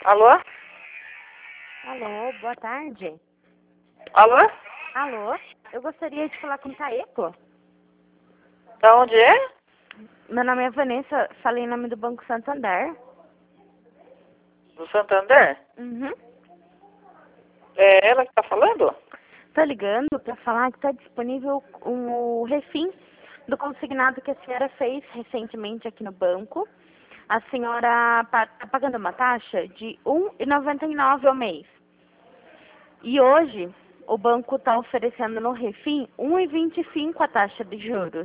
Alô? Alô, boa tarde. Alô? Alô, eu gostaria de falar com o Taeco. Da onde é? Meu nome é Vanessa, falei em nome do Banco Santander. Do Santander? Uhum. É ela que tá falando? Tô ligando para falar que está disponível o refim do consignado que a senhora fez recentemente aqui no banco. A senhora está pagando uma taxa de R$ 1,99 ao mês. E hoje o banco está oferecendo no refim R$ 1,25 a taxa de juros.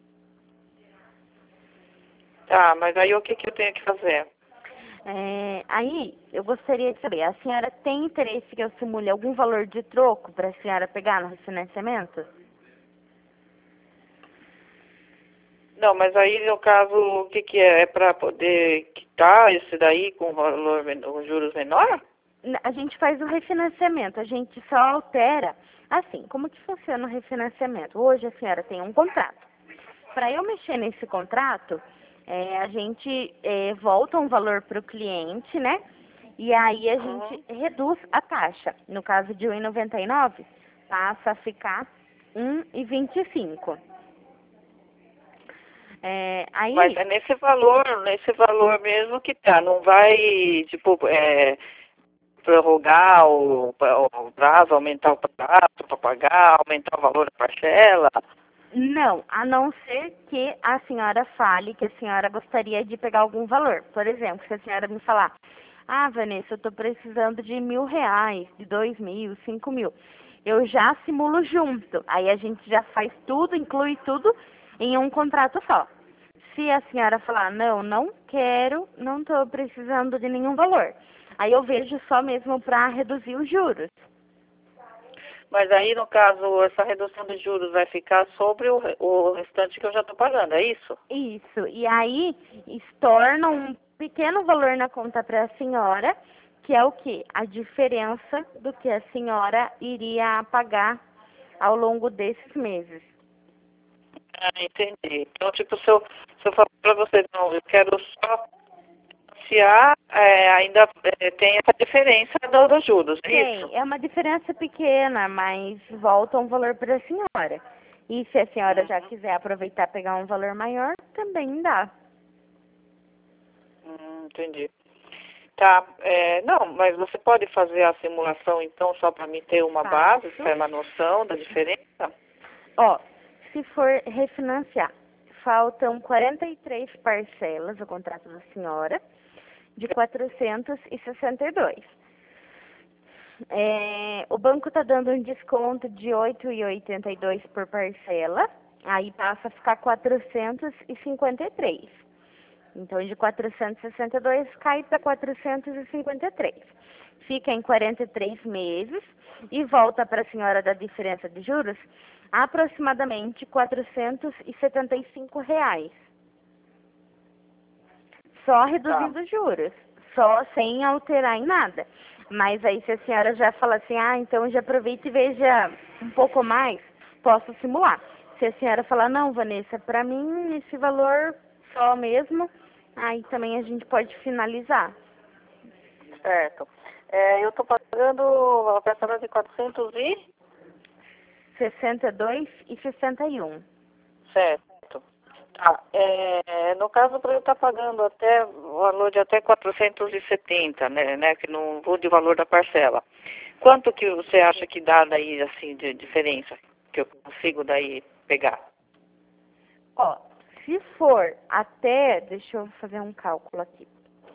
Tá, mas aí o que eu tenho que fazer? Aí, eu gostaria de saber, a senhora tem interesse que eu simule algum valor de troco para a senhora pegar no refinanciamento? Não, mas aí no caso, o que é? É para poder quitar esse daí com valor, com juros menor? A gente faz o refinanciamento, a gente só altera. Assim, como que funciona o refinanciamento? Hoje a senhora tem um contrato. Para eu mexer nesse contrato, a gente volta um valor para o cliente, né? E aí a gente reduz a taxa. No caso de R$ 1,99, passa a ficar R$ 1,25. Mas é nesse valor mesmo que tá. Não vai, tipo, prorrogar o prazo, aumentar o prazo para pagar, aumentar o valor da parcela. Não, a não ser que a senhora fale que a senhora gostaria de pegar algum valor. Por exemplo, se a senhora me falar, Vanessa, eu estou precisando de R$ 1.000, de 2.000, 5.000. Eu já simulo junto. Aí a gente já faz tudo, inclui tudo em um contrato só. Se a senhora falar, não quero, não estou precisando de nenhum valor. Aí eu vejo só mesmo para reduzir os juros. Mas aí, no caso, essa redução de juros vai ficar sobre o restante que eu já estou pagando, é isso? Isso. E aí, torna um pequeno valor na conta para a senhora, que é o quê? A diferença do que a senhora iria pagar ao longo desses meses. Ah, entendi. Então, tipo, se eu falar para você, não, eu quero só financiar, ainda tem essa diferença dos juros, é isso? Tem, é uma diferença pequena, mas volta um valor para a senhora. E se a senhora já quiser aproveitar e pegar um valor maior, também dá. Entendi. Tá, não, mas você pode fazer a simulação, então, só para mim ter uma base, ter uma noção da diferença? Ó, se for refinanciar, faltam 43 parcelas do contrato da senhora, de 462. O banco está dando um desconto de 8,82 por parcela, aí passa a ficar 453. Então, de 462 cai para 453. Fica em 43 meses e volta para a senhora da diferença de juros aproximadamente R$ 475. Só reduzindo os juros, só sem alterar em nada. Mas aí se a senhora já fala assim, então já aproveita e veja um pouco mais, posso simular. Se a senhora falar, não, Vanessa, para mim esse valor só mesmo, aí também a gente pode finalizar. Certo. Eu estou pagando a parcela de 62,61. Certo. Tá. No caso, para eu estar pagando até o valor de até 470, né, que não vou de valor da parcela. Quanto que você acha que dá daí, assim, de diferença, que eu consigo daí pegar? Ó, se for até, deixa eu fazer um cálculo aqui.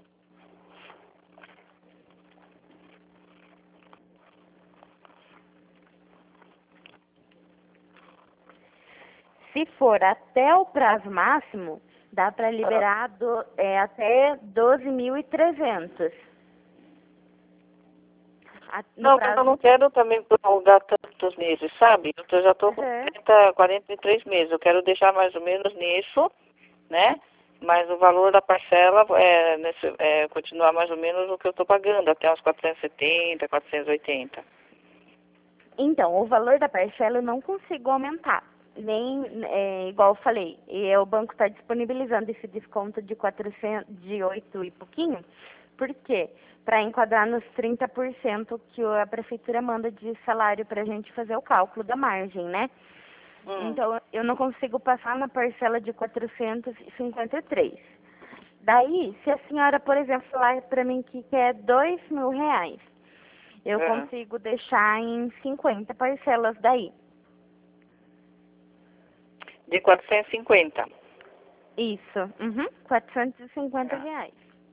Se for até o prazo máximo, dá para liberar até 12.300. Não, mas eu não quero também prolongar tantos meses, sabe? Eu já estou com 43 meses. Eu quero deixar mais ou menos nisso, né? Mas o valor da parcela continuar mais ou menos o que eu estou pagando, até uns 470, 480. Então, o valor da parcela eu não consigo aumentar. Nem, igual eu falei, o banco está disponibilizando esse desconto de 8 e pouquinho, Por quê? Para enquadrar nos 30% que a prefeitura manda de salário para a gente fazer o cálculo da margem, né? Então, eu não consigo passar na parcela de 453. Daí, se a senhora, por exemplo, falar para mim que quer 2.000 reais, eu consigo deixar em 50 parcelas daí. De 450. Isso, 450 reais.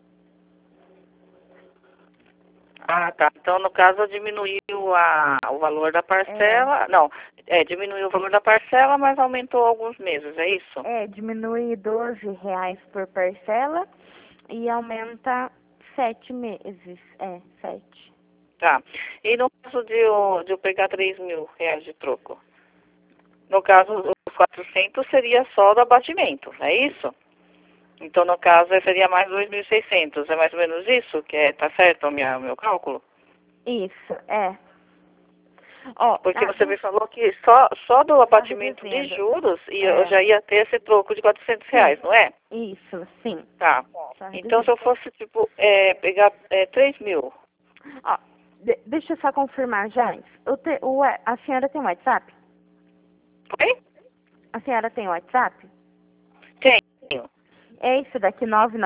Ah, tá. Então, no caso, diminuiu o valor da parcela. Não, diminuiu o valor da parcela, mas aumentou alguns meses, é isso? Diminui 12 reais por parcela e aumenta 7 meses. 7. Tá. E no caso de eu pegar 3.000 reais de troco? No caso, os 400 seria só do abatimento, é isso? Então, no caso, seria mais 2.600. É mais ou menos isso? Tá certo o meu cálculo? Isso, Porque você me falou que só do abatimento de juros eu já ia ter esse troco de 400 reais, não é? Isso, sim. Tá. Então, se eu fosse, tipo, pegar 3.000. Deixa eu só confirmar já antes. A senhora tem WhatsApp? Oi? A senhora tem WhatsApp? Tenho. É isso daqui,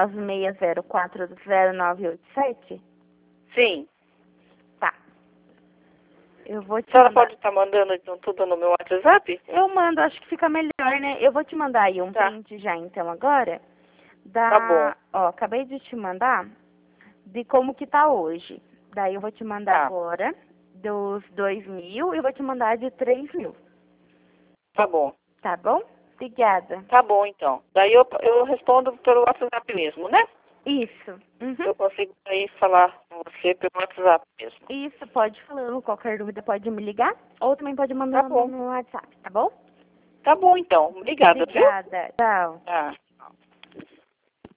996040987? Sim. Tá. Eu vou te A senhora mandar. pode estar mandando então tudo no meu WhatsApp? Eu mando, acho que fica melhor, né? Eu vou te mandar aí um print já, então, agora. Tá bom. Acabei de te mandar de como que tá hoje. Daí eu vou te mandar agora dos 2.000 e eu vou te mandar de 3.000. Tá bom. Tá bom? Obrigada. Tá bom, então. Daí eu respondo pelo WhatsApp mesmo, né? Isso. Eu consigo aí falar com você pelo WhatsApp mesmo. Isso, pode falando. Qualquer dúvida pode me ligar. Ou também pode mandar no WhatsApp, tá bom? Tá bom, então. Obrigada, viu? Obrigada. Tchau. Tá.